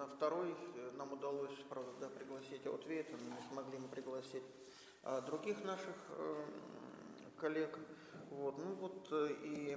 на второй нам удалось, правда, да, пригласить Аутвейта, но не смогли мы пригласить других наших коллег. Вот. Ну вот и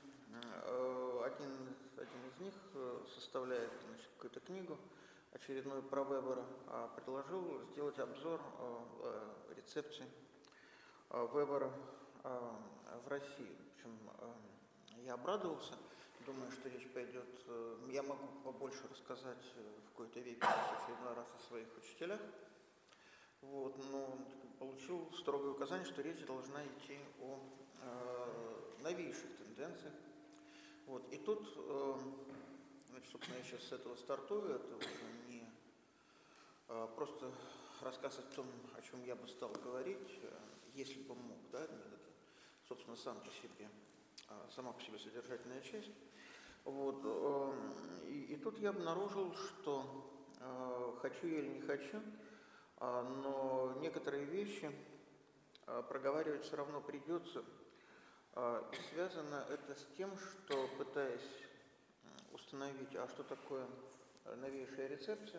один из них составляет, значит, какую-то книгу очередную про Вебера, предложил сделать обзор рецепции Вебера в России. В общем, я обрадовался, думаю, что речь пойдет, я могу побольше рассказать в какой-то веке в очередной раз о своих учителях. Вот, но получил строгое указание, что речь должна идти о новейших тенденциях. Вот, и тут, значит, собственно, я сейчас с этого стартую, это уже не просто рассказ о том, о чем я бы стал говорить, если бы мог, да, нет, это, собственно, сама по себе содержательная часть. Вот, и тут я обнаружил, что хочу я или не хочу, но некоторые вещи проговаривать все равно придется. И связано это с тем, что, пытаясь установить, что такое новейшая рецепция,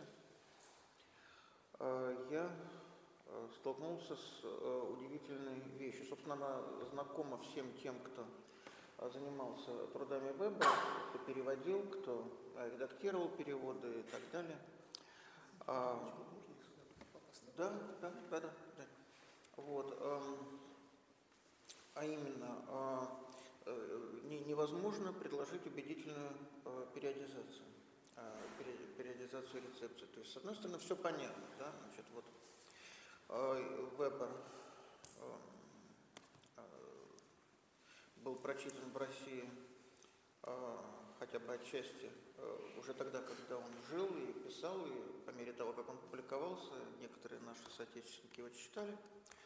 я столкнулся с удивительной вещью. Собственно, она знакома всем тем, кто занимался трудами Вебера, кто переводил, кто редактировал переводы и так далее. Да. Вот. А именно, невозможно предложить убедительную периодизацию рецепции. То есть, с одной стороны, все понятно, да, значит, вот Вебер был прочитан в России хотя бы отчасти уже тогда, когда он жил и писал, и по мере того, как он публиковался, некоторые наши соотечественники его читали.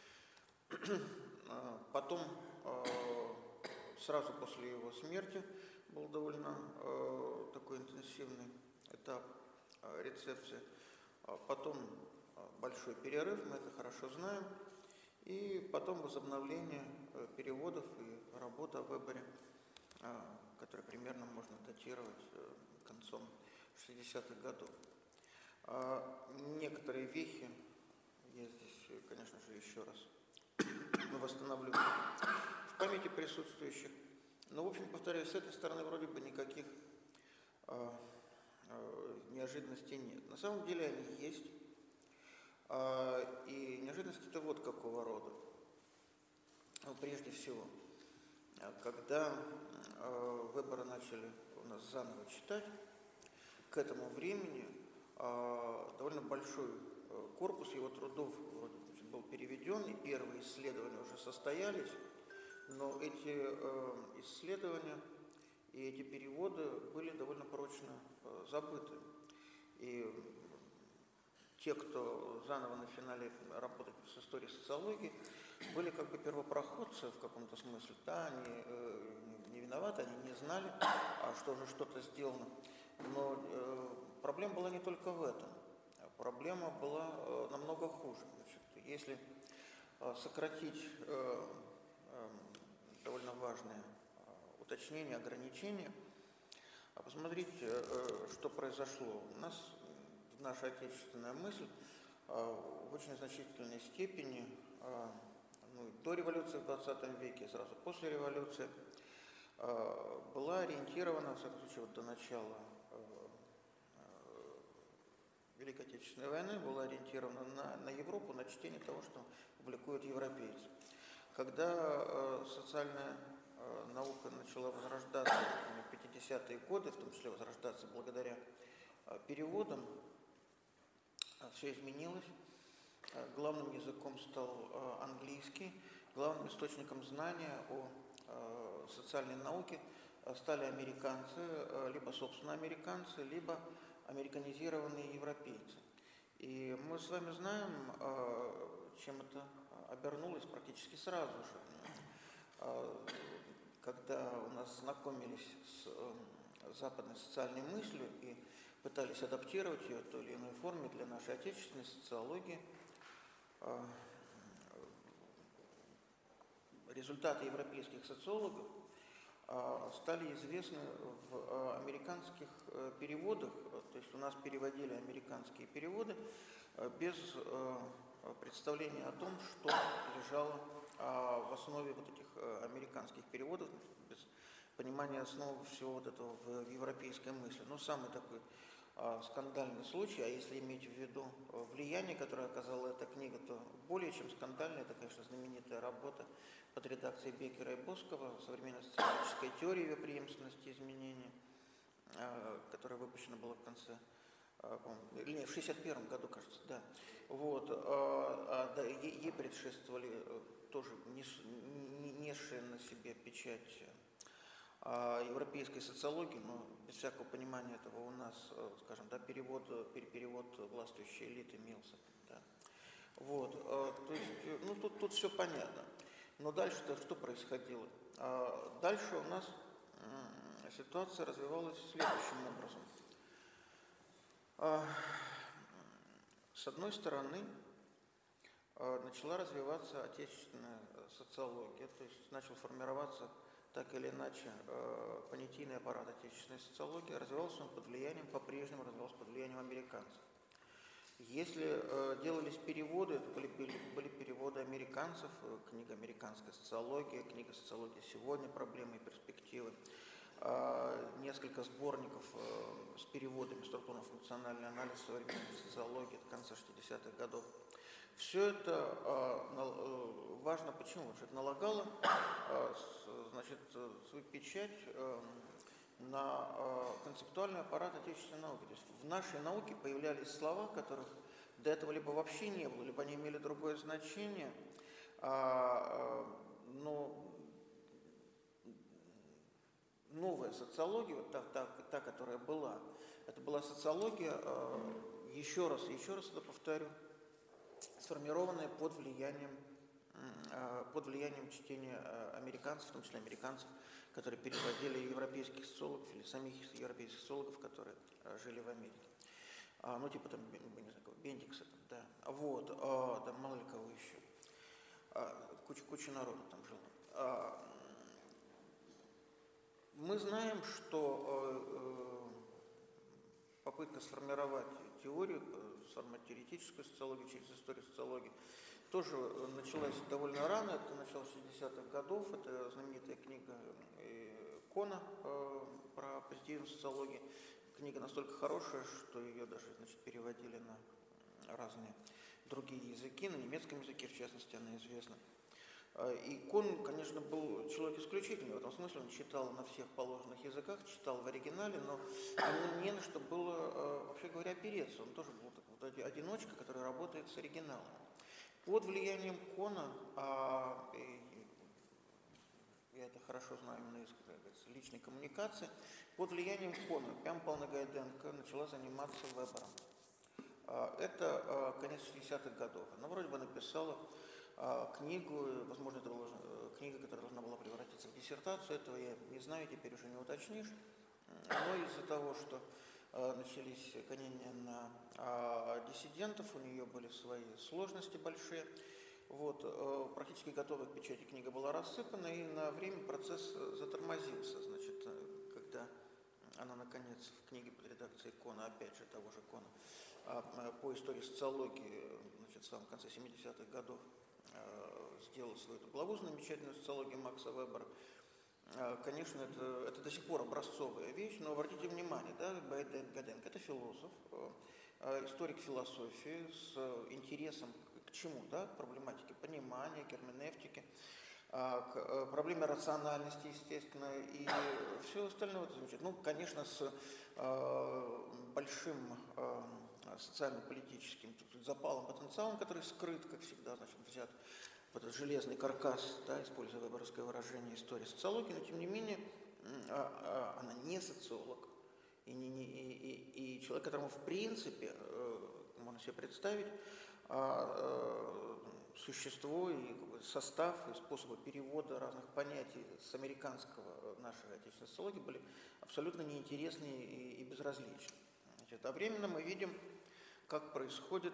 Потом, сразу после его смерти, был довольно такой интенсивный этап рецепции. Потом большой перерыв, мы это хорошо знаем. И потом возобновление переводов и работа о Вебере, которое примерно можно датировать концом 60-х годов. Некоторые вехи я здесь, конечно же, еще раз восстановлю в памяти присутствующих. Но, в общем, повторяю, с этой стороны вроде бы никаких неожиданностей нет. На самом деле они есть. И неожиданность-то вот какого рода. Прежде всего, когда Вебера начали у нас заново читать, к этому времени довольно большой корпус его трудов был переведен, и первые исследования уже состоялись, но эти исследования и эти переводы были довольно прочно забыты. И те, кто заново начинали работать с историей социологии, были как бы первопроходцы в каком-то смысле. Да, они не виноваты, они не знали, что же что-то сделано. Но проблема была не только в этом. Проблема была намного хуже. Значит, если сократить довольно важные уточнения, ограничения, посмотрите, что произошло. У нас наша отечественная мысль в очень значительной степени, до революции в 20 веке, сразу после революции, была ориентирована, в всяком случае, до начала Великой Отечественной войны, была ориентирована на Европу, на чтение того, что публикуют европейцы. Когда социальная наука начала возрождаться в 50-е годы, в том числе возрождаться благодаря переводам, все изменилось. Главным языком стал английский, главным источником знания о социальной науке стали американцы, либо, собственно, американцы, либо американизированные европейцы. И мы с вами знаем, чем это обернулось практически сразу же. Когда у нас знакомились с западной социальной мыслью и пытались адаптировать ее в той или иной форме для нашей отечественной социологии, результаты европейских социологов стали известны в американских переводах, то есть у нас переводили американские переводы без представления о том, что лежало в основе вот этих американских переводов, без понимания основы всего вот этого в европейской мысли. Но самый такой скандальный случай, а если иметь в виду влияние, которое оказала эта книга, то более чем скандальная, это, конечно, знаменитая работа под редакцией Беккера и Боскова «Современная социологическая теория ее преемственности и изменений», которая выпущена была в конце, или нет, в 1961 году, кажется, да. Вот, да, ей предшествовали тоже несшие на себе печать европейской социологии, но без всякого понимания этого у нас, скажем, да, перевод властвующей элиты Милса. Да. Вот, то есть, ну, тут все понятно. Но дальше-то что происходило? Дальше у нас ситуация развивалась следующим образом. С одной стороны, начала развиваться отечественная социология, то есть начал формироваться так или иначе понятийный аппарат отечественной социологии, развивался он под влиянием, по-прежнему развивался под влиянием американцев. Если делались переводы, это были переводы американцев, книга «Американская социология», книга «Социология сегодня. Проблемы и перспективы», несколько сборников с переводами «Структурно-функциональный анализ современной социологии» от конца 60-х годов. Все это важно почему? Потому что это налагало значит, свою печать на концептуальный аппарат отечественной науки. То есть в нашей науке появлялись слова, которых до этого либо вообще не было, либо они имели другое значение, но новая социология, вот та, которая была, это была социология, еще раз это повторю, сформированная под влиянием чтения американцев, в том числе американцев, которые переводили европейских социологов или самих европейских социологов, которые жили в Америке. Ну, типа там, не знаю, Бендикса, там, да. Вот, там мало ли кого еще. Куча народу там жило. Мы знаем, что попытка сформировать теорию, сформировать теоретическую социологию через историю социологии, тоже началась довольно рано, это начало 60-х годов, это знаменитая книга Кона про позитивную социологию. Книга настолько хорошая, что ее даже, значит, переводили на разные другие языки, на немецком языке, в частности, она известна. И Кон, конечно, был человек исключительный, в этом смысле он читал на всех положенных языках, читал в оригинале, но ему не на что было, вообще говоря, опереться. Он тоже был такой одиночка, который работает с оригиналом. Под влиянием Кона, я это хорошо знаю именно из личной коммуникации, под влиянием Кона Пям Павловна Гайденко начала заниматься Вебером. Это конец 60-х годов. Она вроде бы написала книгу, возможно, это была книга, которая должна была превратиться в диссертацию, этого я не знаю, теперь уже не уточнишь. Но из-за того, что начались гонения на диссидентов, у нее были свои сложности большие. Вот, практически готовая к печати книга была рассыпана, и на время процесс затормозился. Значит, когда она, наконец, в книге под редакцией Кона, опять же, того же Кона, по истории социологии, значит, в самом конце 70-х годов, сделала свою главу замечательную «Социологию Макса Вебера». Конечно, это до сих пор образцовая вещь, но обратите внимание, да, Гайденко – это философ, историк философии с интересом к чему, да, к проблематике понимания, герменевтики, к проблеме рациональности, естественно, и все остальное это звучит. Ну, конечно, с большим социально-политическим запалом, потенциалом, который скрыт, как всегда, значит, взят в этот железный каркас, да, используя выборовское выражение истории социологии, но тем не менее она не социолог и человек, которому в принципе можно себе представить существо и состав и способы перевода разных понятий с американского нашей отечественной социологии были абсолютно неинтересны и безразличны. Значит, а временно мы видим, как происходит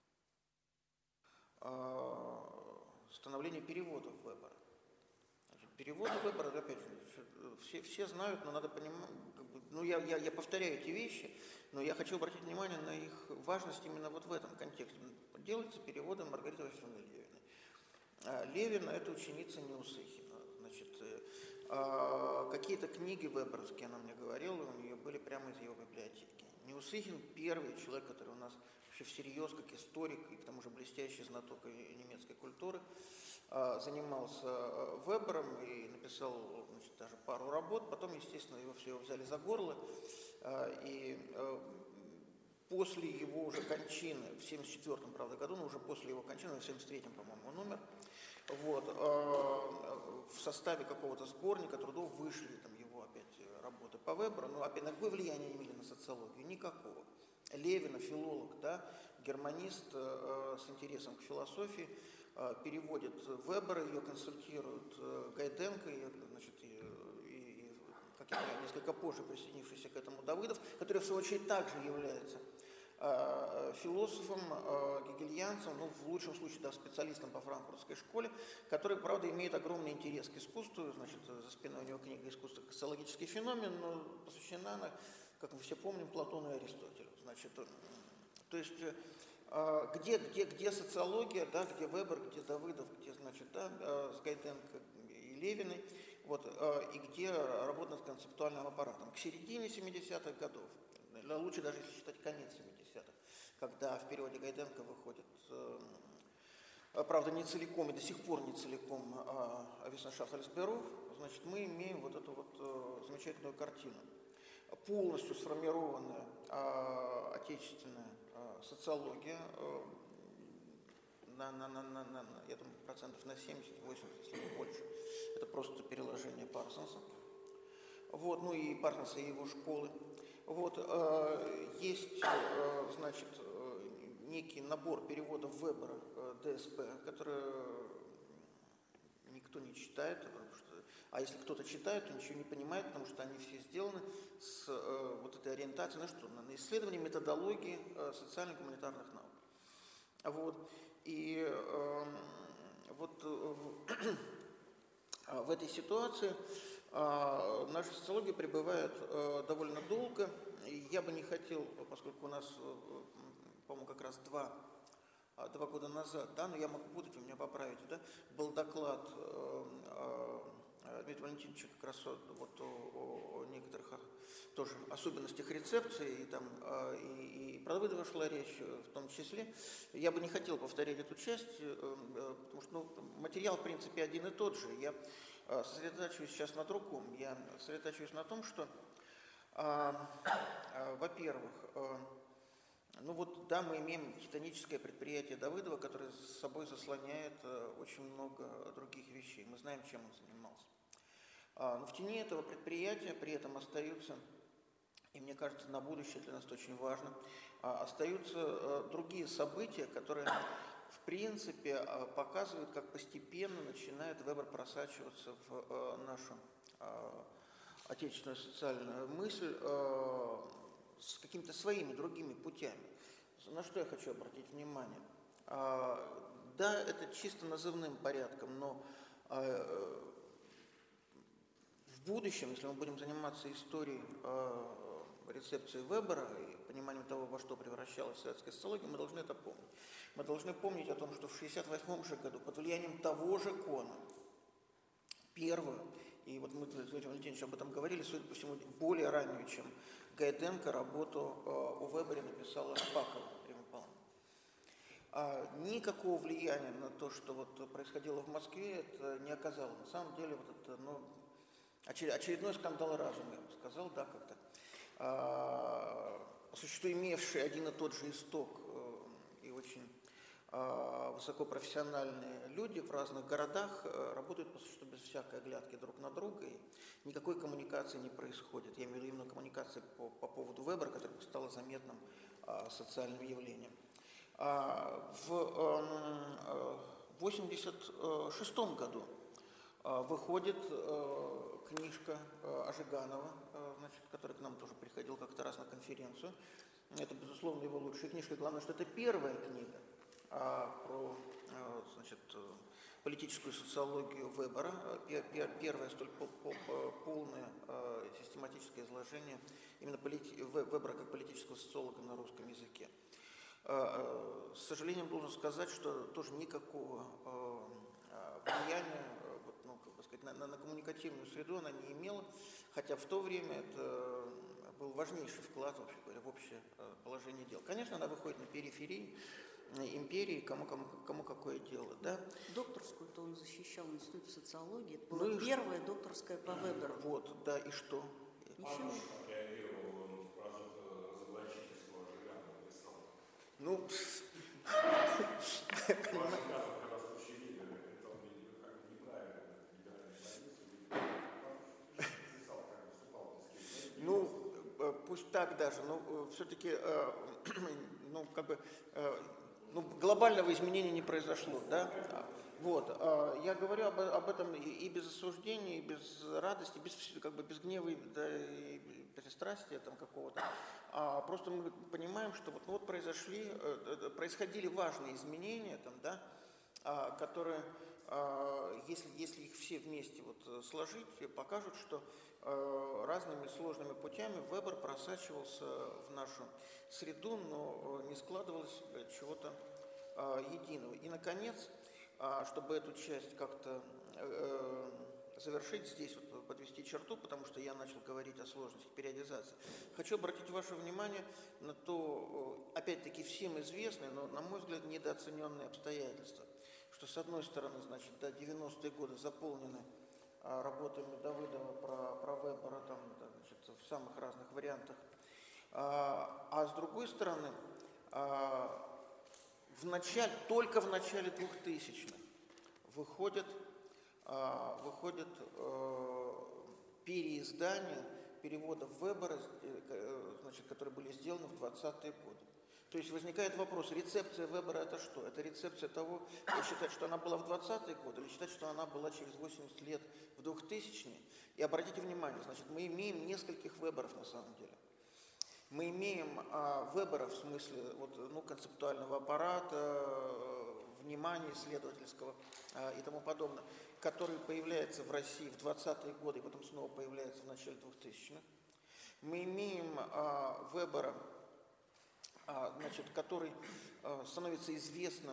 становление переводов Вебера. Значит, Переводы Вебера, опять же, все знают, но надо понимать, ну, я повторяю эти вещи, но я хочу обратить внимание на их важность именно вот в этом контексте. Делается переводы Маргариты Васильевны Левиной. Левина – это ученица Неусыхина. Значит, какие-то книги веберовские, она мне говорила, у нее были прямо из ее библиотеки. Неусыхин – первый человек, который у нас вообще всерьез, как историк и к тому же блестящий знаток немецкой культуры, занимался Вебером и написал, значит, даже пару работ. Потом, естественно, его взяли за горло. И после его уже кончины, в 1974, правда, году, но уже после его кончины, в 1973, по-моему, он умер, вот, в составе какого-то сборника трудов вышли там его опять работы по Веберу, но опять какое влияние они имели на социологию? Никакого. Левина, филолог, да, германист с интересом к философии, переводит Вебера, ее консультирует Гайденко, значит, и как я понимаю, несколько позже присоединившийся к этому Давыдов, который в свою очередь также является философом, гегельянцем, ну, в лучшем случае, да, специалистом по франкфуртской школе, который, правда, имеет огромный интерес к искусству, значит, за спиной у него книга «Искусство как социологический феномен», но посвящена она, как мы все помним, Платону и Аристотелю. Значит, то есть где социология, да, где Вебер, где Давыдов, где, значит, да, с Гайденко и Левиной, вот, и где работа над концептуальным аппаратом. К середине 70-х годов, лучше даже если считать конец 70-х, когда в переводе Гайденко выходит, правда, не целиком и до сих пор не целиком Wissenschaft als Beruf, значит, мы имеем вот эту вот замечательную картину. Полностью сформированная отечественная социология, я думаю, процентов на 70-80, если не больше. Это просто переложение Парсонса. Вот, ну и Парсонса и его школы. Вот, есть, значит, некий набор переводов Вебера, ДСП, который никто не читает, а если кто-то читает, то ничего не понимает, потому что они все сделаны с вот этой ориентацией на что? На исследование методологии социально-гуманитарных наук. Вот. И вот в этой ситуации наша социология пребывает довольно долго. И я бы не хотел, поскольку у нас, по-моему, как раз два года назад, да, но я могу путать, вы меня поправите, да, был доклад Дмитрия Валентиновича как раз вот о некоторых тоже особенностях рецепции, и там и про Давыдова шла речь в том числе. Я бы не хотел повторять эту часть, потому что материал, в принципе, один и тот же. Я сосредотачиваюсь сейчас на другом. Я сосредотачиваюсь на том, что, во-первых, ну вот, да, мы имеем титаническое предприятие Давыдова, которое с собой заслоняет очень много других вещей. Мы знаем, чем он занимался. Но в тени этого предприятия при этом остаются, и мне кажется, на будущее для нас это очень важно, остаются другие события, которые, в принципе, показывают, как постепенно начинает Вебер просачиваться в нашу отечественную социальную мысль с какими-то своими другими путями. На что я хочу обратить внимание? Да, это чисто назывным порядком, но в будущем, если мы будем заниматься историей рецепции Вебера и пониманием того, во что превращалась советская социология, мы должны это помнить. Мы должны помнить о том, что в 1968 же году под влиянием того же Кона, первую, и вот мы с Дмитрием Валентиновичем об этом говорили, судя по всему, более раннюю, чем Гайденко, работу о Вебере написала Шпакова Римма Павловна. Никакого влияния на то, что вот происходило в Москве, это не оказало. На самом деле, вот это, ну, очередной скандал разума, я бы сказал, да, как-то. По существу имевший один и тот же исток и очень высокопрофессиональные люди в разных городах работают, по существу, без всякой оглядки друг на друга, и никакой коммуникации не происходит. Я имею в виду именно коммуникации по поводу Вебера, которая стала заметным социальным явлением. В 1986 году выходит книжка Ажиганова, значит, который к нам тоже приходил как-то раз на конференцию. Это, безусловно, его лучшая книжка. Главное, что это первая книга про, значит, политическую социологию Вебера, первое столь полное систематическое изложение именно Вебера как политического социолога на русском языке. С сожалением должен сказать, что тоже никакого влияния на коммуникативную среду она не имела, хотя в то время это был важнейший вклад, вообще говоря, в общее положение дел. Конечно, она выходит на периферии империи, кому какое дело, да? Докторскую-то он защищал в Институте социологии. Это была первая докторская по Веберу. Вот, да, и что? Ничего. Ну, пусть так даже, но все-таки, глобального изменения не произошло, да? Вот, я говорю об этом и без осуждения, и без радости, без гнева, да, и пристрастия там какого-то. Просто мы понимаем, что происходили важные изменения, там, да, которые, если их все вместе сложить, покажут, что разными сложными путями Вебер просачивался в нашу среду, но не складывалось чего-то единого. И, наконец, чтобы эту часть как-то завершить здесь, подвести черту, потому что я начал говорить о сложностях периодизации, хочу обратить ваше внимание на то, опять-таки, всем известное, но, на мой взгляд, недооцененное обстоятельство, что, с одной стороны, значит, 90-е годы заполнены работами Давыдова про Вебера там, да, значит, в самых разных вариантах, а с другой стороны, только в начале 2000-х выходят переиздания переводов Вебера, значит, которые были сделаны в 20-е годы. То есть возникает вопрос, рецепция Вебера это что? Это рецепция того, кто считает, что она была в 20-е годы, или считает, что она была через 80 лет в 2000-е? И обратите внимание, значит, мы имеем нескольких Веберов на самом деле. Мы имеем Вебера в смысле концептуального аппарата, внимания исследовательского и тому подобное, который появляется в России в 20-е годы и потом снова появляется в начале 2000-х. Мы имеем Вебера, значит, который становится известным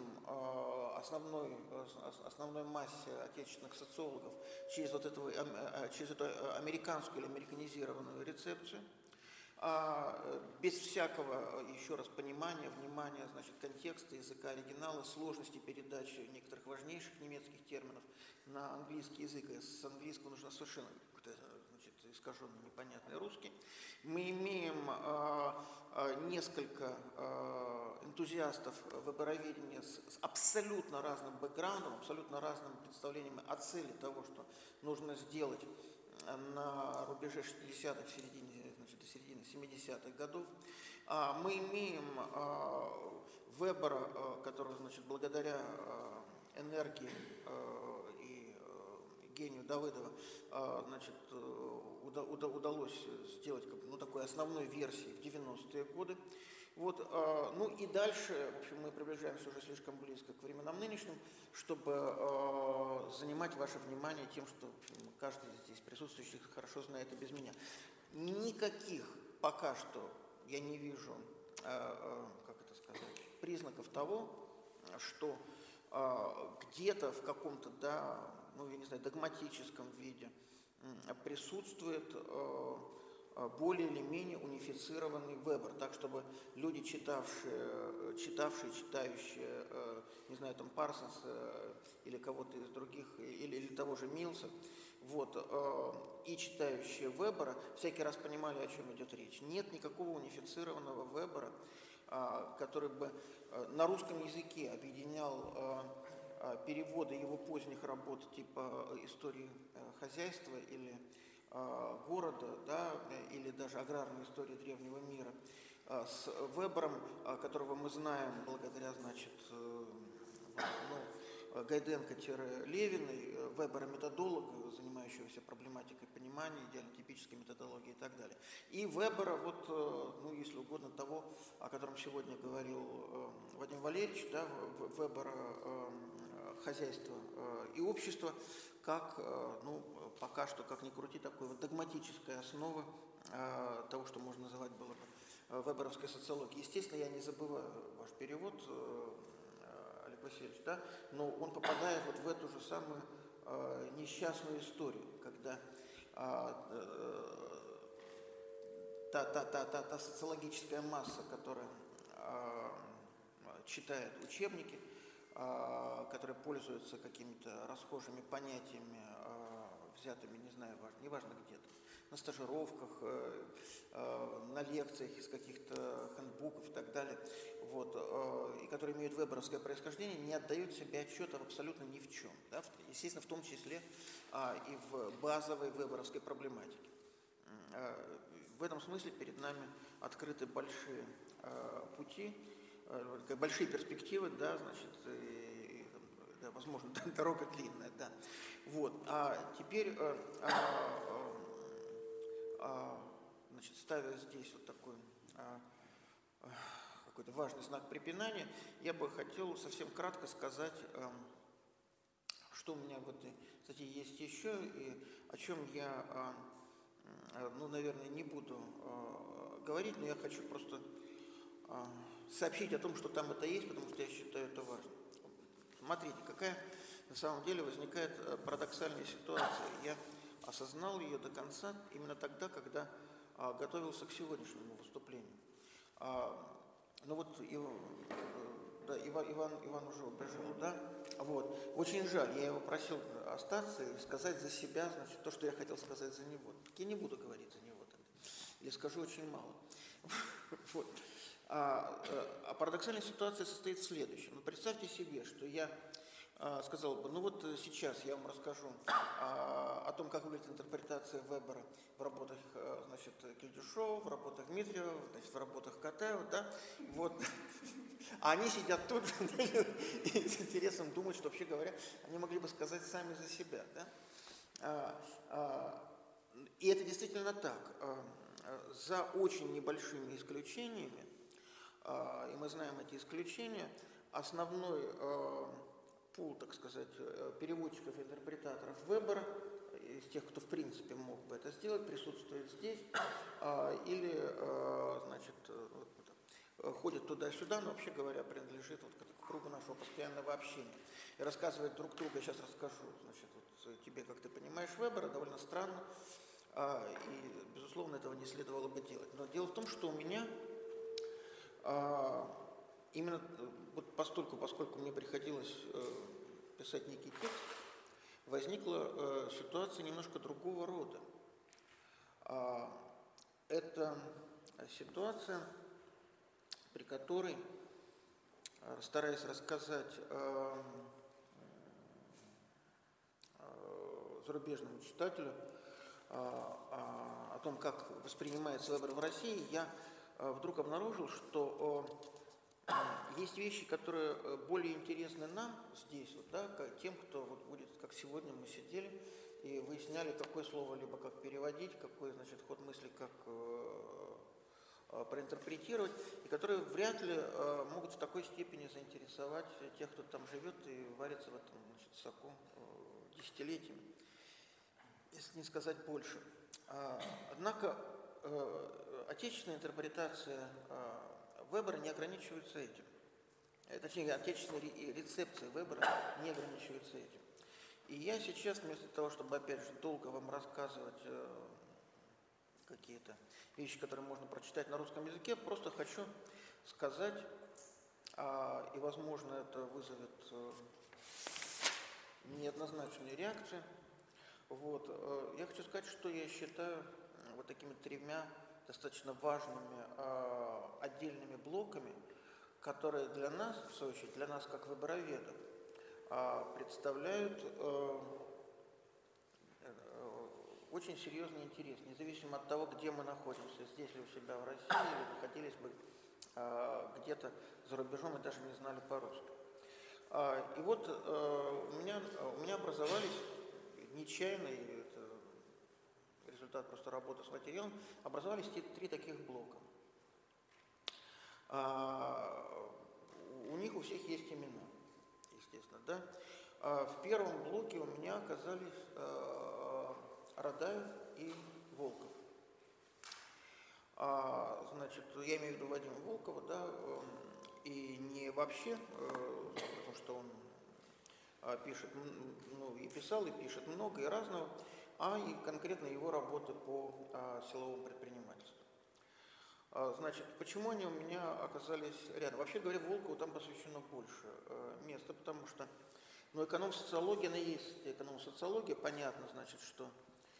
основной массе отечественных социологов через эту американскую или американизированную рецепцию. Без всякого, еще раз, понимания, внимания, значит, контекста, языка оригинала, сложности передачи некоторых важнейших немецких терминов на английский язык. И с английского нужно совершенно какой-то, значит, искаженный, непонятный русский. Мы имеем несколько энтузиастов вебероведения с абсолютно разным бэкграундом, абсолютно разным представлением о цели того, что нужно сделать на рубеже 60-х, до середины 70-х годов. Мы имеем Вебера, которого, значит, благодаря энергии и гению Давыдова, значит, удалось сделать такой основной версией в 90-е годы. Вот, и дальше, в общем, мы приближаемся уже слишком близко к временам нынешним, чтобы занимать ваше внимание тем, что, в общем, каждый здесь присутствующий хорошо знает и без меня. Никаких пока что я не вижу, признаков того, что где-то в каком-то, догматическом виде присутствует более или менее унифицированный Вебер, так чтобы люди, читающие, Парсонса или кого-то из других, или того же Милса, и читающие Вебера, всякий раз понимали, о чем идет речь. Нет никакого унифицированного Вебера, который бы на русском языке объединял переводы его поздних работ типа истории хозяйства или города, или даже аграрной истории древнего мира, с Вебером, которого мы знаем благодаря, значит, Гайденко-Левиной, Вебера-методолога, занимающегося проблематикой понимания, идеально-типической методологии и так далее. И Вебера, вот, ну, если угодно, того, о котором сегодня говорил Вадим Валерьевич, да, Вебера «Хозяйство и общество», как, ну, пока что, как ни крути, такой вот догматическая основа того, что можно называть было бы веберовской социологией. Естественно, я не забываю ваш перевод, Олег Васильевич, да, но он попадает вот в эту же самую несчастную историю, когда та социологическая масса, которая читает учебники, которые пользуются какими-то расхожими понятиями, взятыми, не знаю, неважно где-то, на стажировках, на лекциях из каких-то хэндбуков и так далее, вот, и которые имеют веберовское происхождение, не отдают себе отчета абсолютно ни в чем, да, естественно, в том числе и в базовой веберовской проблематике. В этом смысле перед нами открыты большие пути, большие перспективы, да, значит, да, возможно, дорога длинная, да. Вот. А теперь, значит, ставя здесь вот такой какой-то важный знак препинания, я бы хотел совсем кратко сказать, что у меня в этой статье есть еще, и о чем я, ну, наверное, не буду говорить, но я хочу просто сообщить о том, что там это есть, потому что я считаю это важным. Смотрите, какая на самом деле возникает парадоксальная ситуация. Я осознал ее до конца именно тогда, когда готовился к сегодняшнему выступлению. Ну вот да, Иван уже убежал, да? Вот. Очень жаль, я его просил остаться и сказать за себя, значит, то, что я хотел сказать за него. Так я не буду говорить за него тогда. Или скажу очень мало. Вот. А парадоксальная ситуация состоит в следующем. Ну, представьте себе, что я сказал бы, ну вот сейчас я вам расскажу о том, как выглядит интерпретация Вебера в работах, значит, Кильдюшова, в работах Дмитриева, значит, в работах Катаева, да, вот. А они сидят тут и с интересом думают, что, вообще говоря, они могли бы сказать сами за себя, да. И это действительно так. За очень небольшими исключениями, и мы знаем эти исключения, основной пул, так сказать, переводчиков и интерпретаторов Вебера, из тех, кто в принципе мог бы это сделать, присутствует здесь, или, значит, ходит туда-сюда, но, вообще говоря, принадлежит вот к кругу нашего постоянного общения. И рассказывать друг другу, я сейчас расскажу, значит, вот тебе, как ты понимаешь Вебера, довольно странно, и, безусловно, этого не следовало бы делать. Но дело в том, что у меня именно вот поскольку мне приходилось писать некий текст, возникла ситуация немножко другого рода. Это ситуация, при которой, стараясь рассказать зарубежному читателю о том, как воспринимается Вебер в России, я вдруг обнаружил, что есть вещи, которые более интересны нам здесь, вот, да, тем, кто вот будет, как сегодня мы сидели и выясняли, какое слово либо как переводить, какой, значит, ход мысли как проинтерпретировать, и которые вряд ли могут в такой степени заинтересовать тех, кто там живет и варится в этом, значит, соку десятилетиями, если не сказать больше. Однако отечественная интерпретация Вебера не ограничивается этим. Точнее, отечественная рецепция Вебера не ограничивается этим. И я сейчас, вместо того, чтобы, опять же, долго вам рассказывать какие-то вещи, которые можно прочитать на русском языке, просто хочу сказать, и, возможно, это вызовет неоднозначные реакции. Вот. Я хочу сказать, что я считаю вот такими тремя достаточно важными отдельными блоками, которые для нас, в свою очередь, для нас как вебероведов, представляют очень серьезный интерес, независимо от того, где мы находимся, здесь ли у себя в России, или находились бы где-то за рубежом и даже не знали по-русски. И вот у меня образовались нечаянно, и это результат просто работы с материалом, образовались три таких блока. У них у всех есть имена, естественно, да. В первом блоке у меня оказались Радаев и Волков. Значит, я имею в виду Вадима Волкова, да, и не вообще, потому что он пишет, ну, и писал, и пишет много и разного, а и конкретно его работы по силовому предпринимательству. Значит, почему они у меня оказались рядом? Вообще говоря, Волкову там посвящено больше места, потому что, ну, эконом-социология, она есть эконом-социология, понятно, значит, что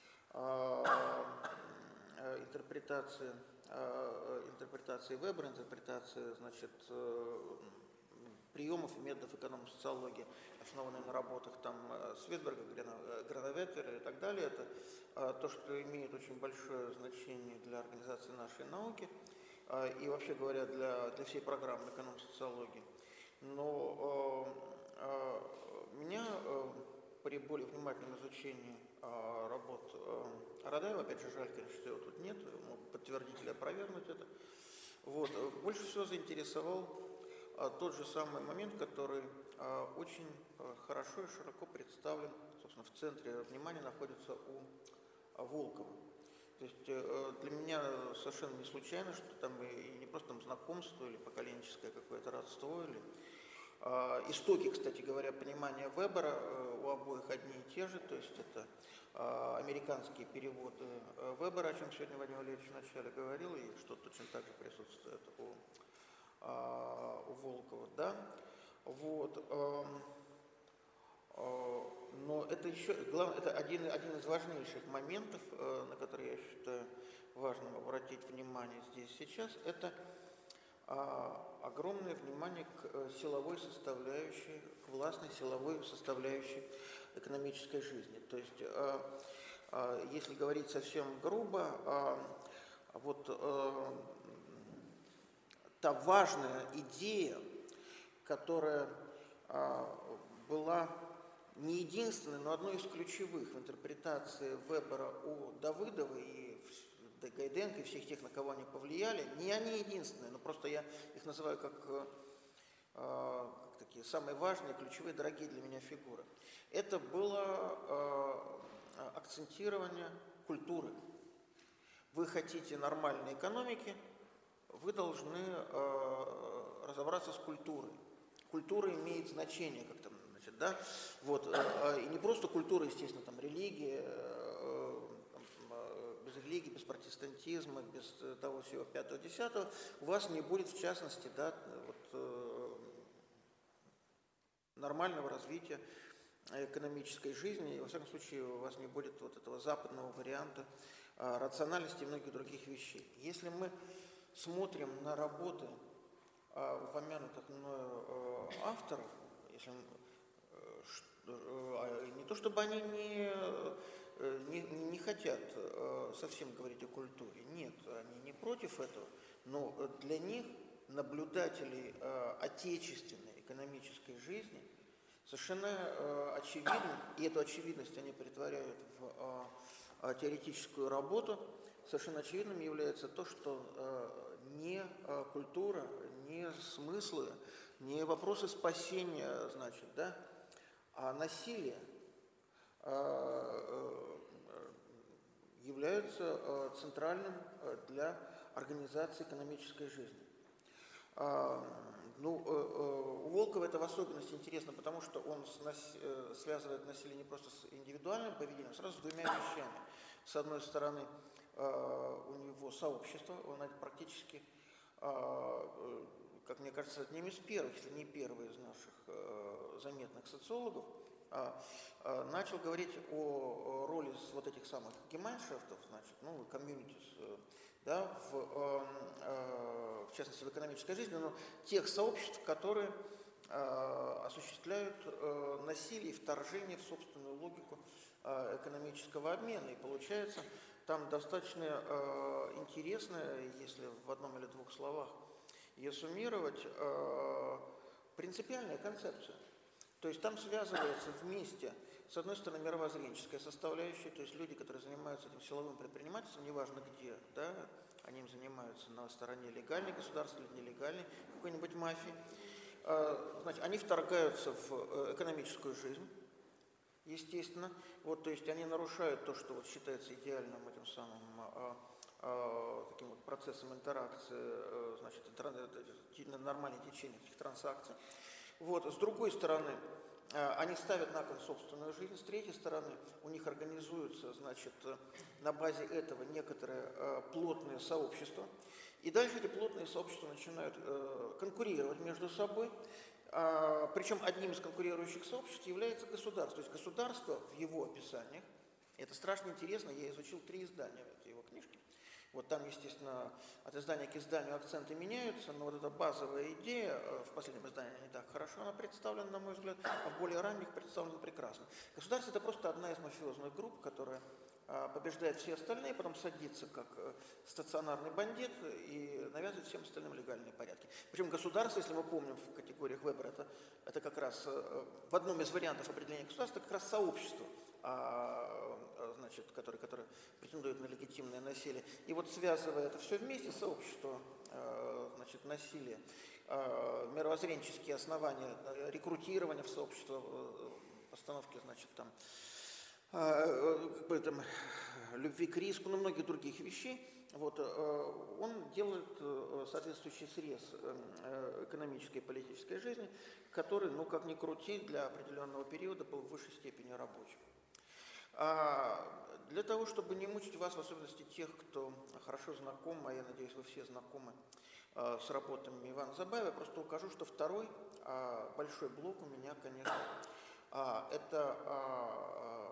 интерпретации Вебера, интерпретации, значит, приемов и методов эконом-социологии, основанные на работах там Светберга, Грановеттера и так далее, это то, что имеет очень большое значение для организации нашей науки и, вообще говоря, для всей программы эконом-социологии. Но меня при более внимательном изучении работ Радаева, опять же, жаль, конечно, что его тут нет, могу подтвердить или опровергнуть это, вот, больше всего заинтересовал тот же самый момент, который очень хорошо и широко представлен, собственно, в центре внимания находится у Волкова. То есть для меня совершенно не случайно, что там и не просто там знакомство или поколенческое какое-то родство, или истоки, кстати говоря, понимания Вебера у обоих одни и те же, то есть это американские переводы Вебера, о чем сегодня Владимир Валерьевич вначале говорил, и что точно так же присутствует у Волкова, да, вот, но это еще, главное, это один из важнейших моментов, на который я считаю важным обратить внимание здесь сейчас, это огромное внимание к силовой составляющей, к властной силовой составляющей экономической жизни. То есть, если говорить совсем грубо, вот та важная идея, которая была не единственной, но одной из ключевых в интерпретации Вебера у Давыдова и Гайденко и всех тех, на кого они повлияли, не они единственные, но просто я их называю как такие самые важные, ключевые, дорогие для меня фигуры. Это было акцентирование культуры. Вы хотите нормальной экономики, вы должны разобраться с культурой. Культура имеет значение, как там, значит, да, вот, и не просто культура, естественно, там, религия, без религии, без протестантизма, без того всего 5-10, у вас не будет, в частности, да, вот, нормального развития экономической жизни, и, во всяком случае, у вас не будет вот этого западного варианта рациональности и многих других вещей. Если мы смотрим на работы упомянутых мною авторов, если, не то чтобы они не хотят совсем говорить о культуре, нет, они не против этого, но для них, наблюдателей отечественной экономической жизни, совершенно очевидно, и эту очевидность они претворяют в теоретическую работу, совершенно очевидным является то, что не культура, не смыслы, не вопросы спасения, значит, да, а насилие являются центральным для организации экономической жизни. Ну, у Волкова это в особенности интересно, потому что он связывает насилие не просто с индивидуальным поведением, сразу с двумя вещами. С одной стороны, у него сообщество, он практически, как мне кажется, одним из первых, если не первый из наших заметных социологов, начал говорить о роли вот этих самых гемайншафтов, значит, ну, комьюнитис, да, в частности в экономической жизни, но тех сообществ, которые осуществляют насилие и вторжение в собственную логику экономического обмена. И получается там достаточно интересная, если в одном или двух словах ее суммировать, принципиальная концепция. То есть там связывается вместе, с одной стороны, мировоззренческая составляющая, то есть люди, которые занимаются этим силовым предпринимательством, неважно где, да, они им занимаются на стороне легальной государства или нелегальной какой-нибудь мафии, значит, они вторгаются в экономическую жизнь, естественно, вот, то есть они нарушают то, что вот считается идеальным этим самым таким вот процессом интеракции, значит, нормальное течение этих транзакций. Вот, с другой стороны, они ставят на кон собственную жизнь, с третьей стороны, у них организуются, значит, на базе этого некоторые плотные сообщества, и дальше эти плотные сообщества начинают конкурировать между собой, причем одним из конкурирующих сообществ является государство. То есть государство в его описаниях, это страшно интересно, я изучил 3 издания этой его книжки. Вот там, естественно, от издания к изданию акценты меняются, но вот эта базовая идея, в последнем издании не так хорошо она представлена, на мой взгляд, а в более ранних представлена прекрасно. Государство – это просто одна из мафиозных групп, которая побеждает все остальные, потом садится как стационарный бандит и навязывает всем остальным легальные порядки. Причем государство, если мы помним в категориях Вебера, это как раз в одном из вариантов определения государства, это как раз сообщество, значит, которое претендует на легитимное насилие. И вот связывая это все вместе, сообщество, значит, насилие, мировоззренческие основания, рекрутирование в сообщество, постановки, значит, там, любви к риску, но многих других вещей, вот, он делает соответствующий срез экономической и политической жизни, который, ну как ни крути, для определенного периода был в высшей степени рабочим. Для того, чтобы не мучить вас, в особенности тех, кто хорошо знаком, а я надеюсь, вы все знакомы с работами Ивана Забаева, я просто укажу, что второй большой блок у меня, конечно, это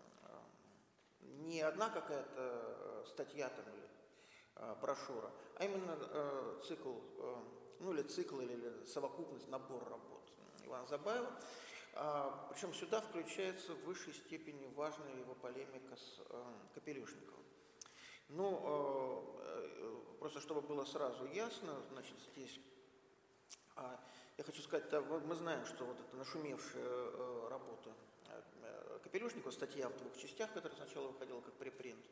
не одна какая-то статья там или брошюра, а именно цикл, ну или цикл, или совокупность, набор работ Ивана Забаева. Причем сюда включается в высшей степени важная его полемика с Капелюшниковым. Ну, просто чтобы было сразу ясно, значит, здесь я хочу сказать, мы знаем, что вот эта нашумевшая работа Капелюшникова, статья в 2 частях, которая сначала выходила как препринт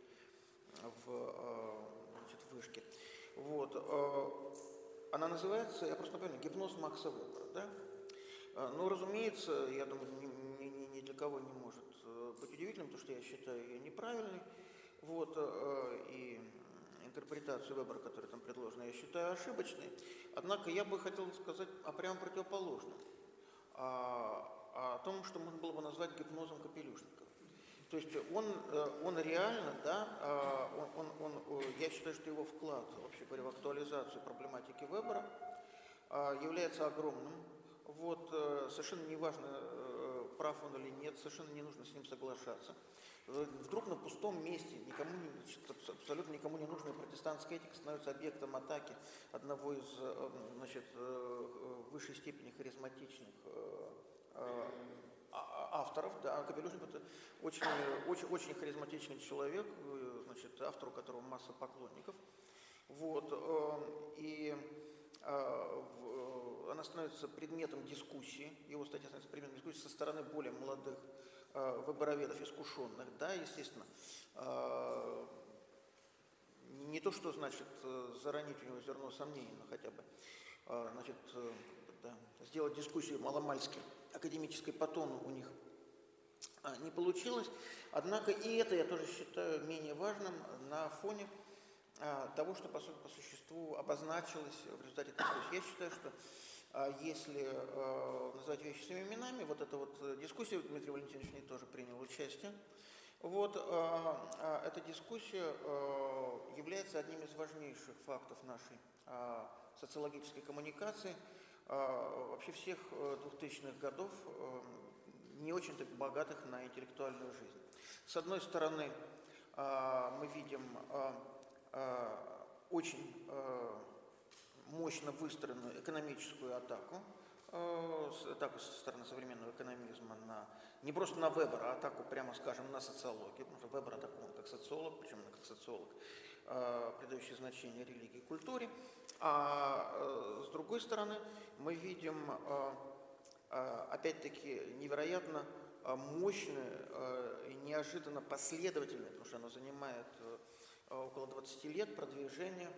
значит, в Вышке. Вот. Она называется, я просто напомню, «Гипноз Макса Вебера». Да? Ну, разумеется, я думаю, ни для кого не может быть удивительным, потому что я считаю ее неправильной. Вот. И интерпретацию Вебера, которая там предложена, я считаю ошибочной. Однако я бы хотел сказать о прямо противоположном. О том, что можно было бы назвать гипнозом Капелюшникова. То есть он реально, да, я считаю, что его вклад, вообще говоря, в актуализацию проблематики Вебера является огромным. Вот, совершенно неважно, прав он или нет, совершенно не нужно с ним соглашаться. Вдруг на пустом месте, абсолютно никому не нужная протестантская этика становится объектом атаки одного из, значит, в высшей степени харизматичных авторов. Да, Капелюшников – это очень харизматичный человек, значит, автору которого масса поклонников. Вот, и она становится предметом дискуссии, его статья становится предметом дискуссии со стороны более молодых вебероведов, искушенных, да, естественно. Не то, что значит заронить у него зерно сомнений, но хотя бы, значит, да, сделать дискуссию маломальски академической по тону у них не получилось. Однако и это я тоже считаю менее важным на фоне того, что по существу обозначилось в результате дискуссии. Я считаю, что если называть вещи своими именами, вот эта вот дискуссия, Дмитрий Валентинович в ней тоже принял участие, вот эта дискуссия является одним из важнейших фактов нашей социологической коммуникации вообще всех 2000-х годов, не очень-то богатых на интеллектуальную жизнь. С одной стороны, мы видим очень мощно выстроенную экономическую атаку со стороны современного экономизма не просто на Вебера, а атаку, прямо скажем, на социологию, потому что Вебер атакован как социолог, причем как социолог, придающий значение религии и культуре. А с другой стороны, мы видим опять-таки, невероятно мощное и неожиданно последовательное, потому что оно занимает около 20 лет продвижения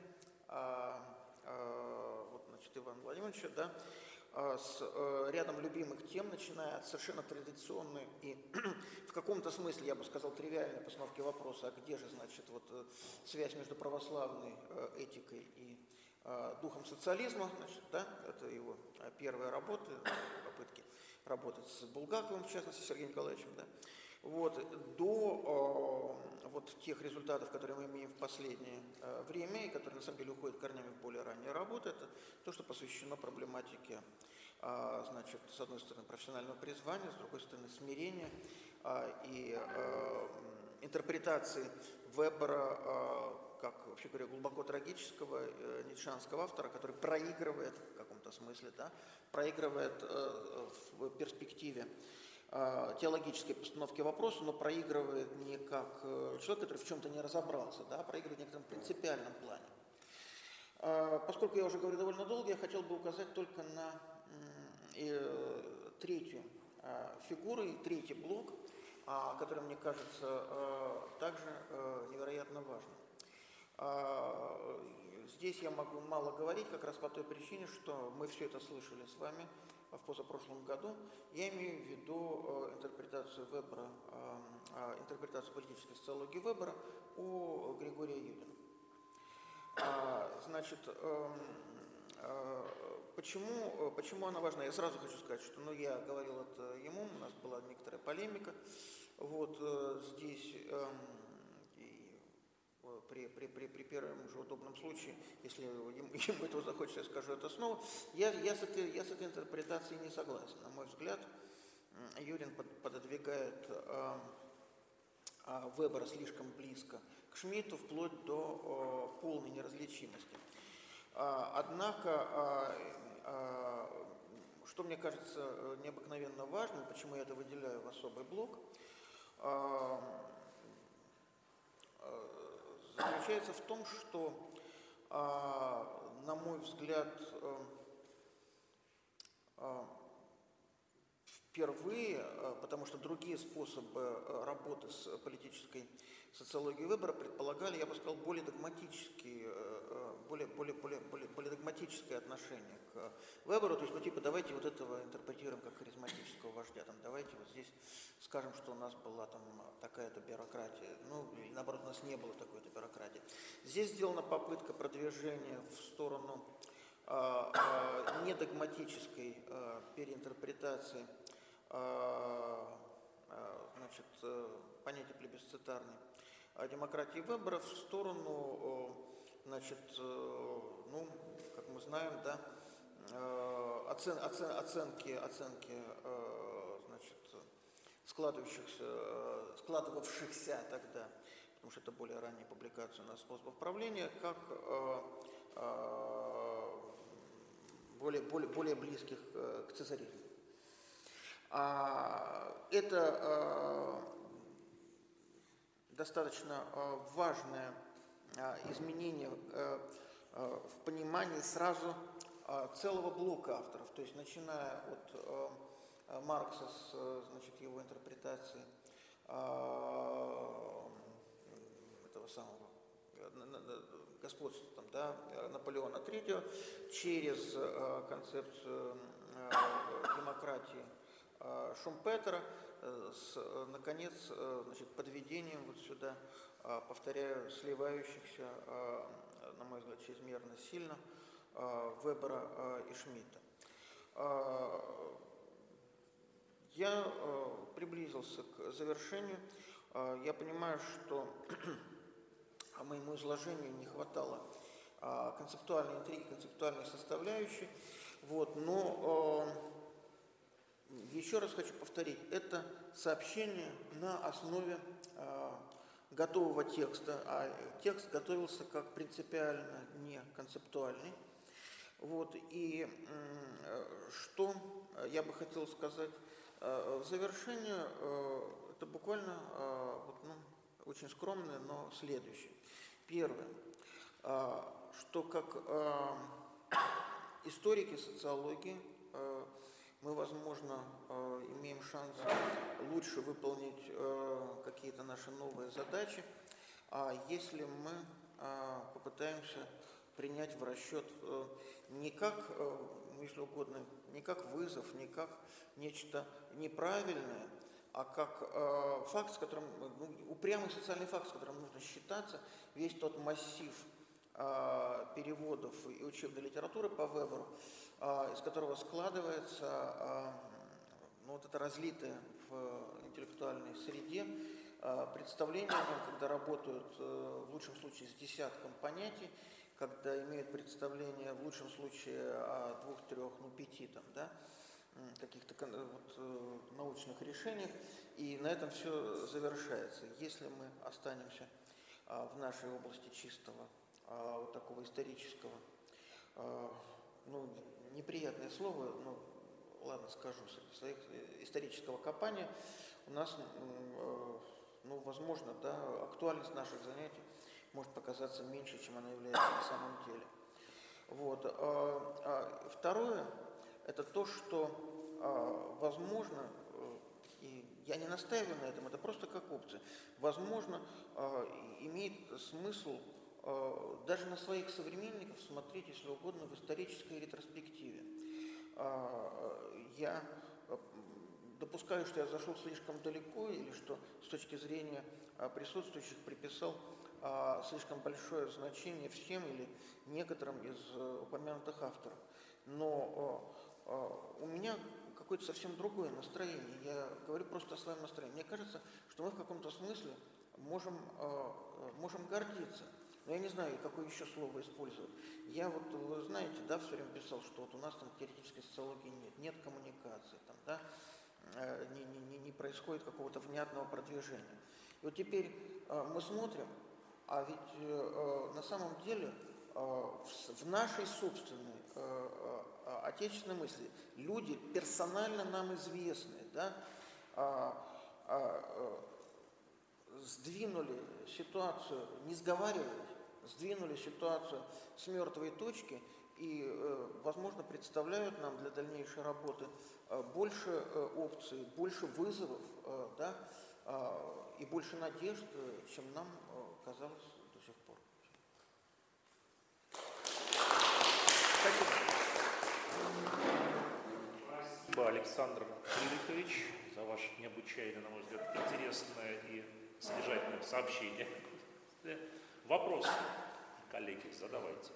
вот, значит, Ивана Владимировича, да, с рядом любимых тем, начиная от совершенно традиционной и в каком-то смысле, я бы сказал, тривиальной постановки вопроса, а где же, значит, вот связь между православной этикой и духом социализма, значит, да, это его первые работы, попытки работать с Булгаковым, в частности, Сергеем Николаевичем, да, вот, до вот тех результатов, которые мы имеем в последнее время, и которые, на самом деле, уходят корнями в более ранние работы, это то, что посвящено проблематике, значит, с одной стороны, профессионального призвания, с другой стороны, смирения и интерпретации Вебера как, вообще говоря, глубоко трагического ницшеанского автора, который проигрывает в каком-то смысле, да, проигрывает в перспективе теологической постановки вопроса, но проигрывает не как человек, который в чем-то не разобрался, да, а проигрывает в некотором принципиальном плане. Поскольку я уже говорю довольно долго, я хотел бы указать только на третью фигуру и третий блок, который, мне кажется, также невероятно важным. Здесь я могу мало говорить, как раз по той причине, что мы все это слышали с вами в позапрошлом году. Я имею в виду интерпретацию Вебера, интерпретацию политической социологии Вебера у Григория Юдина. Значит, почему она важна? Я сразу хочу сказать, что я говорил это ему, у нас была некоторая полемика. Вот здесь при первом же удобном случае, если ему этого захочется, я скажу это снова, я с этой интерпретацией не согласен. На мой взгляд, Юдин пододвигает Вебера слишком близко к Шмидту, вплоть до полной неразличимости. Однако, что мне кажется необыкновенно важным, почему я это выделяю в особый блок, заключается в том, что, на мой взгляд, впервые, потому что другие способы работы с политической социологией Вебера предполагали, я бы сказал, более догматическое отношение к Веберу, то есть, ну, типа, давайте вот этого интерпретируем как харизматического вождя, там, давайте вот здесь скажем, что у нас была там такая-то бюрократия, ну, или наоборот, у нас не было такой-то бюрократии. Здесь сделана попытка продвижения в сторону недогматической переинтерпретации, значит, понятия плебисцитарной демократии Вебера в сторону, значит, ну, как мы знаем, да, оценки, значит, складывавшихся тогда, потому что это более ранняя публикация у нас способов правления, как более близких к цезаризму. Это достаточно важное изменение в понимании сразу целого блока авторов, то есть начиная от Маркса с, значит, его интерпретации этого самого господства там, да, Наполеона III, через концепцию демократии Шумпетера, наконец, значит, подведением вот сюда, повторяю, сливающихся, на мой взгляд, чрезмерно сильно Вебера и Шмидта. Я приблизился к завершению. Я понимаю, что моему изложению не хватало концептуальной интриги, концептуальной составляющей. Вот, но еще раз хочу повторить, это сообщение на основе готового текста, а текст готовился как принципиально не концептуальный. Вот, и что я бы хотел сказать в завершение, это буквально вот, ну, очень скромное, но следующее. Первое, что как историки социологии мы, возможно, имеем шанс лучше выполнить какие-то наши новые задачи, если мы попытаемся принять в расчет не как, если угодно, не как вызов, не как нечто неправильное, а как факт, с которым, упрямый социальный факт, с которым нужно считаться, весь тот массив переводов и учебной литературы по Веберу, из которого складывается вот это разлитое в интеллектуальной среде представление о нем, когда работают в лучшем случае с десятком понятий, когда имеют представление в лучшем случае о 2, 3, 5 там, да, каких-то научных решениях, и на этом все завершается. Если мы останемся в нашей области чистого, вот такого исторического, неприятное слово, ладно, скажу, своих исторического копания, у нас, возможно, да, актуальность наших занятий может показаться меньше, чем она является на самом деле. Вот. Второе, это то, что, возможно, и я не настаиваю на этом, это просто как опция, возможно, имеет смысл даже на своих современников смотреть, если угодно, в исторической ретроспективе. Я допускаю, что я зашел слишком далеко, или что с точки зрения присутствующих приписал слишком большое значение всем или некоторым из упомянутых авторов. Но у меня какое-то совсем другое настроение. Я говорю просто о своем настроении. Мне кажется, что мы в каком-то смысле можем гордиться. Но я не знаю, какое еще слово использовать. Я вы знаете, да, все время писал, что у нас там теоретической социологии нет коммуникации, там, да, не происходит какого-то внятного продвижения. И вот теперь мы смотрим, а ведь на самом деле в нашей собственной отечественной мысли люди персонально нам известные, да, сдвинули ситуацию, не сговариваясь, сдвинули ситуацию с мертвой точки и, возможно, представляют нам для дальнейшей работы больше опций, больше вызовов, да, и больше надежд, чем нам казалось до сих пор. Спасибо, Александр Фридрихович, за ваше необычайно, на мой взгляд, интересное и содержательное сообщение. Вопросы, коллеги, задавайте.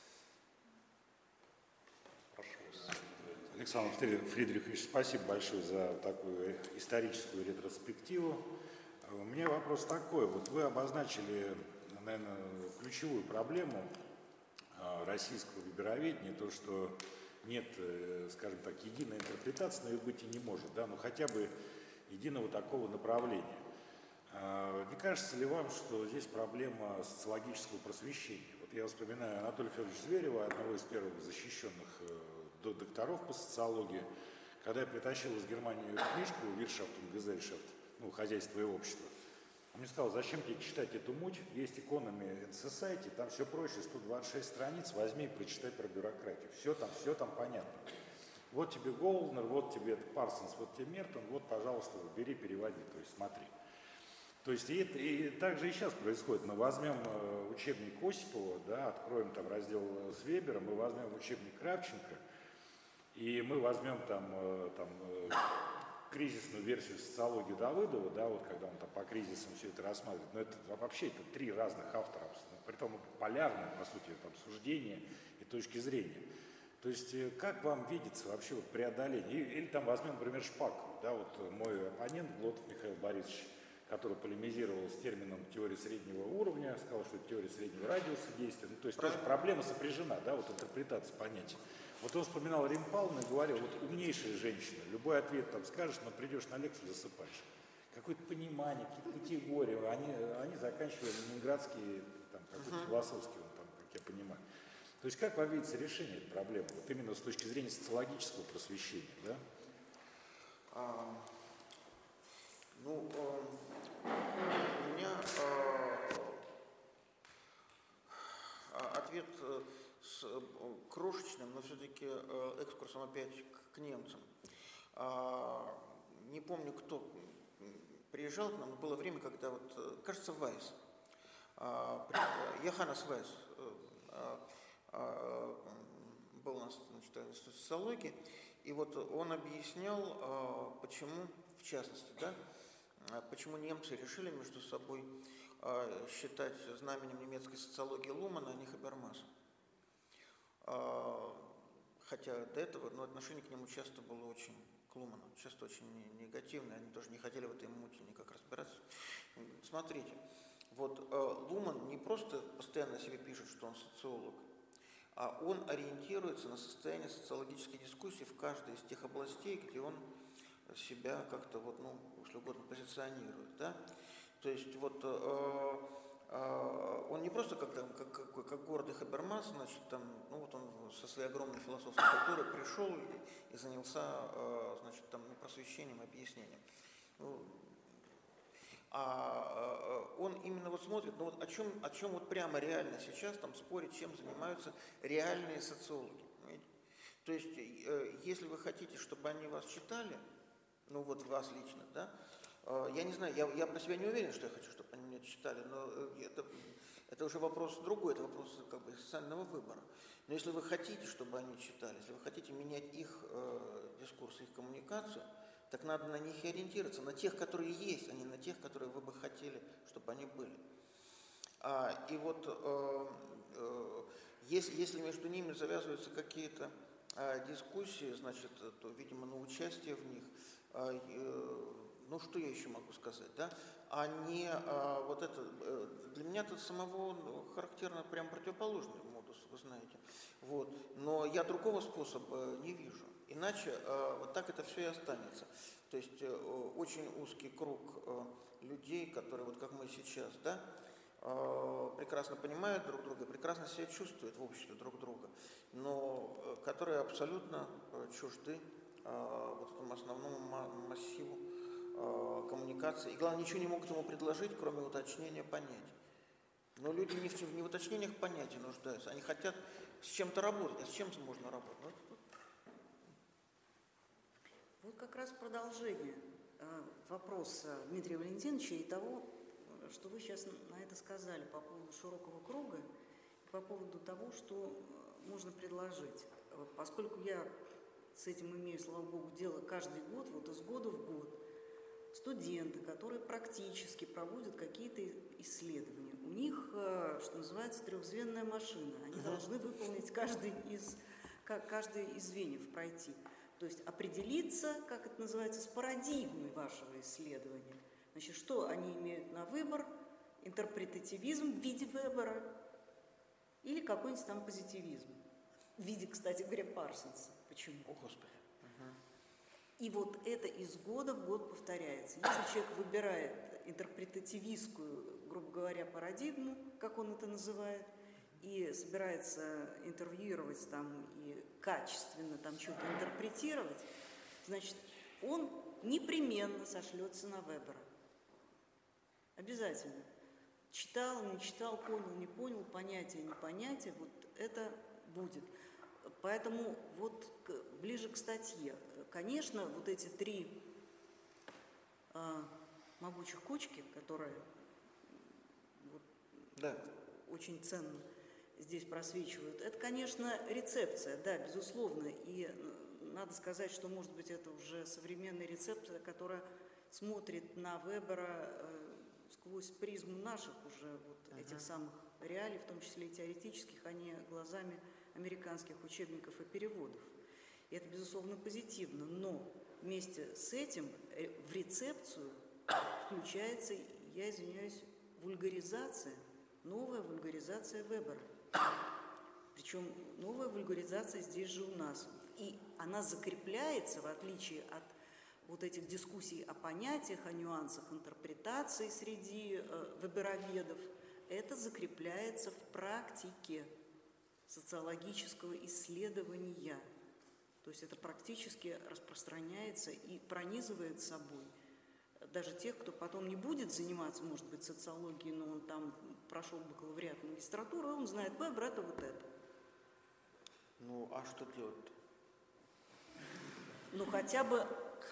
Прошу вас. Александр Фридрихович, спасибо большое за такую историческую ретроспективу. У меня вопрос такой. Вот вы обозначили, наверное, ключевую проблему российского выбороведения, то, что нет, скажем так, единой интерпретации, но и быть и не может, да, но хотя бы единого такого направления. Не кажется ли вам, что здесь проблема социологического просвещения? Вот я вспоминаю Анатолия Федоровича Зверева, одного из первых защищенных докторов по социологии, когда я притащил из Германии книжку «Wirtschaft und Gesellschaft», «Хозяйство и общество». Он мне сказал: зачем тебе читать эту муть, есть Economy and Society, там все проще, 126 страниц, возьми и прочитай про бюрократию. Все там понятно. Вот тебе Голднер, вот тебе Парсонс, вот тебе Мертон, вот, пожалуйста, бери, переводи, то есть смотри. То есть и так же и сейчас происходит. Мы возьмем учебник Осипова, да, откроем там раздел с Вебером, мы возьмем учебник Кравченко, и мы возьмем там кризисную версию социологии Давыдова, да, вот когда он там по кризисам все это рассматривает. Но это вообще это три разных автора, притом полярные, по сути, там, суждения и точки зрения. То есть как вам видится вообще вот преодоление? Или там возьмем, например, Шпакова, да, вот мой оппонент Глотов Михаил Борисович, который полемизировал с термином теории среднего уровня, сказал, что это теория среднего радиуса действия. Ну, то есть тоже проблема сопряжена, да, вот интерпретация понятий. Вот он вспоминал Рим Павловну и говорил: вот умнейшая женщина, любой ответ там скажешь, но придешь на лекцию, засыпаешь. Какое-то понимание, какие-то категории, они заканчивали ленинградские, там, какой-то философский, там, как я понимаю. То есть как вам видится решение этой проблемы, вот именно с точки зрения социологического просвещения, да? У меня ответ с крошечным, но все-таки экскурсом опять к немцам. Не помню, кто приезжал к нам, было время, когда вот, кажется, Вайс, Йоханнес Вайс был у нас, значит, институт социологии, и вот он объяснял, почему, в частности, да, почему немцы решили между собой считать знаменем немецкой социологии Лумана, а не Хабермаса. Хотя до этого, но отношение к нему часто было очень к Луману, часто очень негативное, они тоже не хотели в этой муте никак разбираться. Смотрите, вот Луман не просто постоянно себе пишет, что он социолог, а он ориентируется на состояние социологической дискуссии в каждой из тех областей, где он себя как-то, вот, ну, если угодно, позиционирует, да? То есть вот он не просто как гордый Хабермас, значит, там, ну вот он со своей огромной философской культурой пришел и занялся, значит, там, ну, просвещением, объяснением. Он именно вот смотрит, ну вот о чем вот прямо реально сейчас там спорить, чем занимаются реальные социологи. Понимаете? То есть, если вы хотите, чтобы они вас читали, ну вот вас лично, да, я не знаю, я про себя не уверен, что я хочу, чтобы они меня читали, но это уже вопрос другой, это вопрос как бы социального выбора. Но если вы хотите, чтобы они читали, если вы хотите менять их дискурс, их коммуникацию, так надо на них и ориентироваться, на тех, которые есть, а не на тех, которые вы бы хотели, чтобы они были. И вот если между ними завязываются какие-то дискуссии, значит, то, видимо, на участие в них, ну, что я еще могу сказать, да, а не вот это, для меня тут самого характерно прям противоположный модус, вы знаете, вот, но я другого способа не вижу, иначе вот так это все и останется, то есть очень узкий круг людей, которые вот как мы сейчас, да, прекрасно понимают друг друга, прекрасно себя чувствуют в обществе друг друга, но которые абсолютно чужды вот этому основному массиву коммуникации. И главное, ничего не могут ему предложить, кроме уточнения понятий. Но люди не в уточнениях понятий нуждаются. Они хотят с чем-то работать. А с чем можно работать? Вот как раз продолжение вопроса Дмитрия Валентиновича и того, что вы сейчас на это сказали по поводу широкого круга, по поводу того, что можно предложить. Поскольку я с этим имею, слава богу, дело каждый год, вот из года в год, студенты, которые практически проводят какие-то исследования, у них, что называется, трехзвенная машина. Они должны выполнить каждый из звеньев пройти. То есть определиться, как это называется, с парадигмой вашего исследования. Значит, что они имеют на выбор? Интерпретативизм в виде Вебера или какой-нибудь там позитивизм. В виде, кстати говоря, Парсонса. Почему? О, Господи. И вот это из года в год повторяется. Если человек выбирает интерпретативистскую, грубо говоря, парадигму, как он это называет, и собирается интервьюировать там и качественно там что-то интерпретировать, значит, он непременно сошлется на Вебера. Обязательно. Читал, не читал, понял, не понял, понятие, непонятие, вот это будет. Поэтому вот ближе к статье. Конечно, вот эти три могучих кучки, которые вот, да, очень ценно здесь просвечивают, это, конечно, рецепция, да, безусловно. И надо сказать, что, может быть, это уже современная рецепция, которая смотрит на Вебера сквозь призму наших уже вот этих самых реалий, в том числе и теоретических, а не глазами американских учебников и переводов. И это, безусловно, позитивно. Но вместе с этим в рецепцию включается, я извиняюсь, вульгаризация, новая вульгаризация Вебера. Причем новая вульгаризация здесь же у нас. И она закрепляется, в отличие от вот этих дискуссий о понятиях, о нюансах интерпретации среди вебероведов, это закрепляется в практике социологического исследования. То есть это практически распространяется и пронизывает собой даже тех, кто потом не будет заниматься, может быть, социологией, но он там прошел бакалавриат, магистратуру, он знает, Вебер – это вот это. Ну, а что делать-то? Ну, хотя бы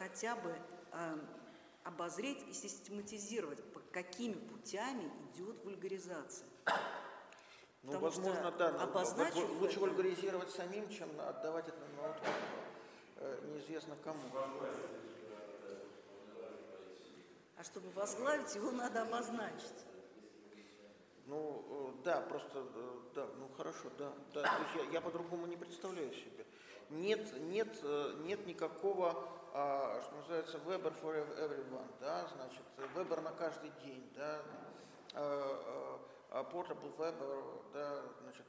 обозреть и систематизировать, по какими путями идет вульгаризация. Ну, Потому возможно, что, да. обозначив Лучше это, вульгаризировать самим, чем отдавать это на откуп неизвестно кому. а чтобы возглавить его, надо обозначить. Ну, да, просто, да, ну хорошо, да. То есть я по-другому не представляю себе. Нет никакого, что называется, Weber for everyone, да, значит, Weber на каждый день, да, portable Weber, да, значит,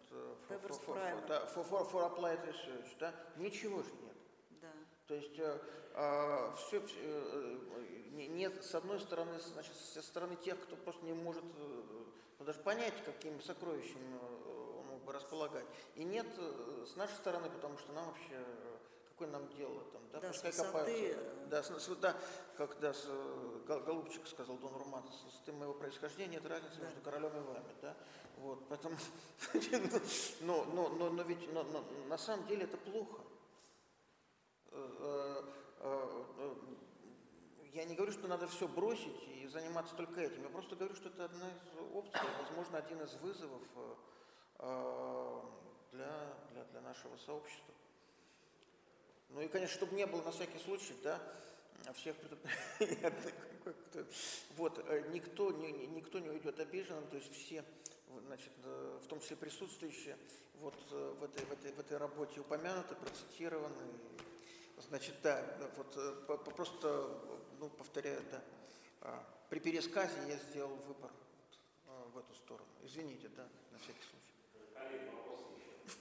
for applied research, да, ничего же нет. Да. То есть нет, с одной стороны, значит, со стороны тех, кто просто не может даже понять, какими сокровищами он мог бы располагать. И нет с нашей стороны, потому что нам вообще, какое нам дело там, да, Да, пускай с высоты, копаются. Да, как Голубчик сказал, Дон Румат, с высоты моего происхождения нет разницы между королем и вами, да. Вот, поэтому, но ведь на самом деле это плохо. Я не говорю, что надо все бросить и заниматься только этим. Я просто говорю, что это одна из опций, возможно, один из вызовов для нашего сообщества. Ну и, конечно, чтобы не было на всякий случай, да, всех вот, никто не уйдет обиженным, то есть все, значит, в том числе присутствующие, вот в этой работе упомянуты, процитированы. Значит, да, вот просто, ну, повторяю, да, при пересказе я сделал выбор в эту сторону. Извините, да, на всякий случай. Коллеги, вопрос еще.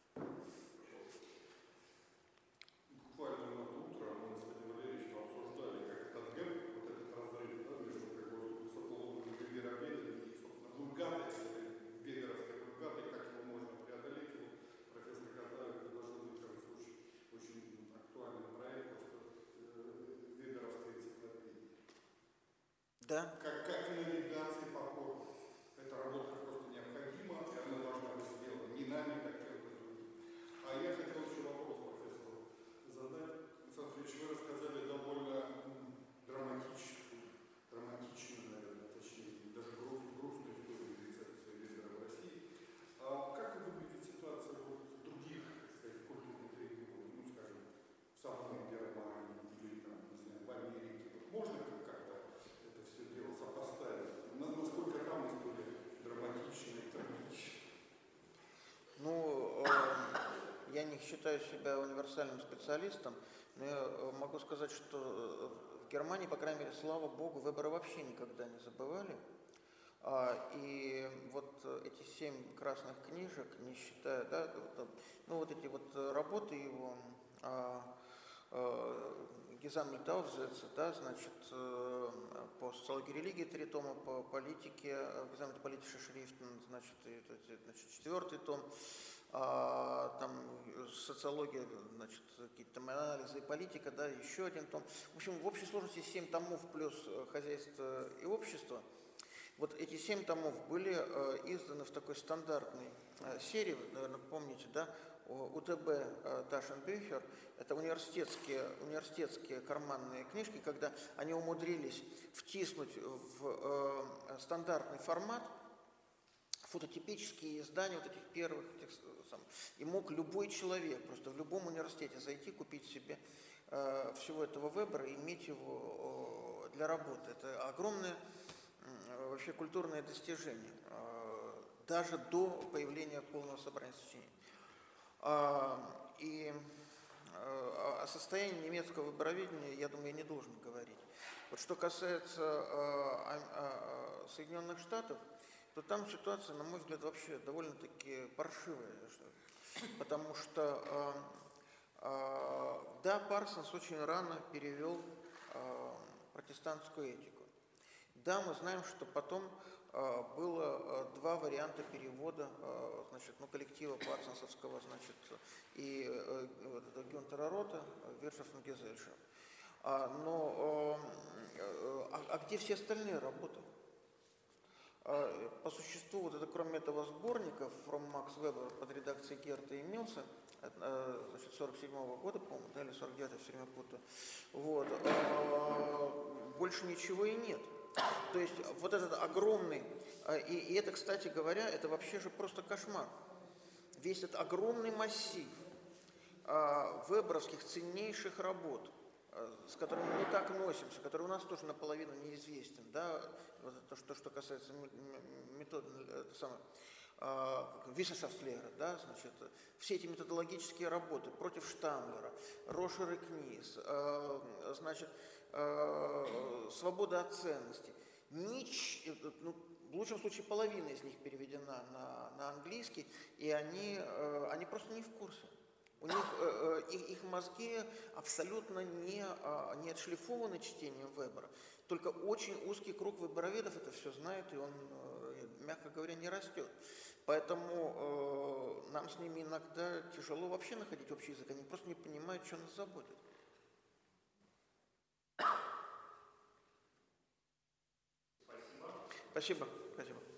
Буквально на утро мы с Владимиром Валерьевичем обсуждали, как этот гэп, вот этот разрыв, да, между как бы высоколобыми вебероведами и, собственно, вульгатой, веберовской вульгатой, как его можно преодолеть. Профессор Картаев предложил в этом случае очень актуальный проект, просто веберовской энциклопедии. Да. Как и навигации по ходу. Эта работа просто необходима, и она должна быть сделана не нами, так кем-то другим. А я хотел еще вопрос профессору задать. Александр Ильич, вы рассказали довольно драматичную, наверное, точнее, даже грустную историю рецепции Вебера в России. А как выглядит ситуация в других, так сказать, культурных регионах, ну, скажем, в самой Германии или, там, не знаю, в Америке? Можно как-то это все дело сопоставить? Насколько там история драматичная и трагичная? Ну, я не считаю себя универсальным специалистом, но я могу сказать, что в Германии, по крайней мере, слава богу, Вебера вообще никогда не забывали. И вот эти 7 красных книжек, не считая, да, ну вот эти вот работы его, Gesammeltaufsätze, да, значит, по социологии религии 3 тома, по политике, Gesamtpolitische Schriften, значит, 4 том, там социология, значит, какие-то там анализы и политика, да, еще 1 том. В общем, в общей сложности 7 томов плюс хозяйство и общество. Вот эти 7 томов были изданы в такой стандартной серии, наверное, помните, да, УТБ Taschenbücher, это университетские карманные книжки, когда они умудрились втиснуть в стандартный формат фототипические издания вот этих первых, и мог любой человек просто в любом университете зайти, купить себе всего этого Вебера и иметь его для работы. Это огромное вообще культурное достижение, даже до появления полного собрания сочинений. И о состоянии немецкого вебероведения, я думаю, я не должен говорить. Вот что касается Соединенных Штатов, то там ситуация, на мой взгляд, вообще довольно-таки паршивая. Потому что, да, Парсонс очень рано перевел протестантскую этику. Да, мы знаем, что потом было 2 варианта перевода, значит, ну, коллектива Парсонсовского, значит, и Гюнтера Рота, Wirtschaftsgesellschaft. Но где все остальные работы? По существу, вот это, кроме этого сборника From Max Weber под редакцией Герта и Милса, значит, 47-го года, по-моему, да, или 49-го, все время путаю. Вот. Больше ничего и нет. То есть вот этот огромный, и это, кстати говоря, это вообще же просто кошмар. Весь этот огромный массив веберовских ценнейших работ, с которыми мы так носимся, который у нас тоже наполовину неизвестен, да, вот это что касается метод, Wissenschaftslehre, да, значит, все эти методологические работы против Штамблера, Рошер и Книс, значит, свобода от ценностей. Ну, в лучшем случае половина из них переведена на английский, и они просто не в курсе. У них их мозги абсолютно не отшлифованы чтением Вебера. Только очень узкий круг вебероведов это все знает, и он, мягко говоря, не растет. Поэтому нам с ними иногда тяжело вообще находить общий язык. Они просто не понимают, что нас заботит. Спасибо. Спасибо.